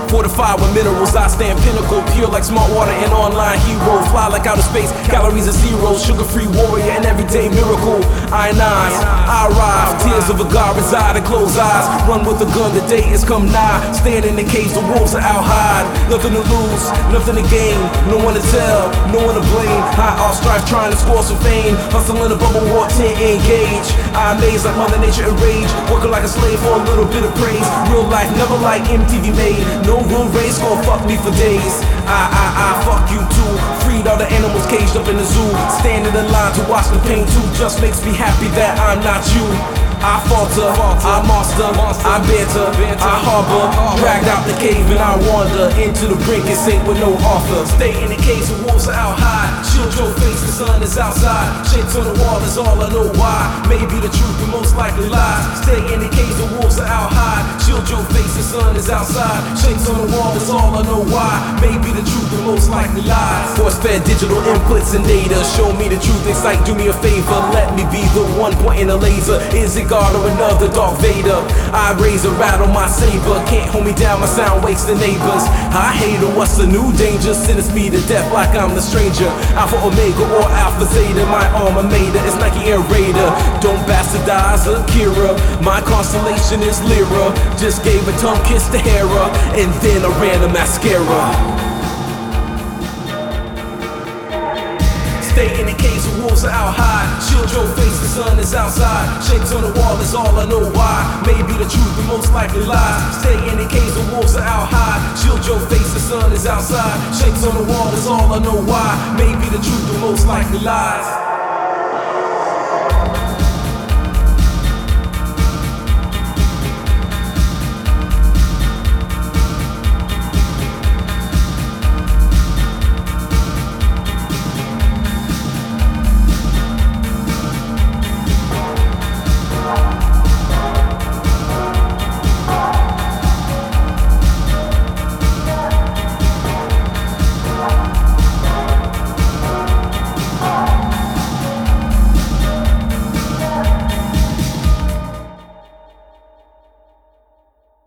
Fortified with minerals, I stand pinnacle. Pure like smart water, an online hero. Fly like outer space, calories are zero. Sugar-free warrior, an everyday miracle. Ionize, I arrive. Tears of a god reside in closed eyes. Run with a gun, the day has come nigh. Stand in the caves, the wolves are out hide. Nothing to lose, nothing to gain. No one to tell, no one to blame. High off strife, trying to score some fame. Hustle in a bubble war, 10 engage. I amaze like Mother Nature enraged. Working like a slave for a little bit of praise. Real life, never like MTV made. No real race, gon' fuck me for days. I fuck you too. Freed all the animals caged up in the zoo. Standing in line to watch the pain too. Just makes me happy that I'm not you. I falter, I monster, I banter, I harbor. Dragged out the cave and I wander into the brink and sink with no author. Stay in the case, the wolves are out high. Shield your face, the sun is outside. Shapes on the wall is all I know why. Maybe the truth, but most likely lies. Stay in the case, the wolves are out high. Shield your face, the sun is outside. Shapes on the wall is all I know why. Maybe the truth, but most likely lies. Force-fed digital inputs and data. Show me the truth, it's like do me a favor. Let me be the one pointing a laser. Is it God or another Darth Vader? I raise a rattle my saber. Can't hold me down, my sound wakes the neighbors. I hate her, what's the new danger? Sentence me to death like I'm the stranger. Alpha Omega or Alpha Zeta. My alma mater is Nike Air Raider. Don't bastardize Akira. My constellation is Lyra. Just gave a tongue kiss to Hera, and then I ran a mascara. Stay in the case, the wolves are out high. Shield your face, the sun is outside. Shapes on the wall is all I know why. Maybe the truth, but most likely lies. Stay in the case, the wolves are out high. Shield your face, the sun is outside. Shapes on the wall is all I know why. Maybe the truth, but most likely lies.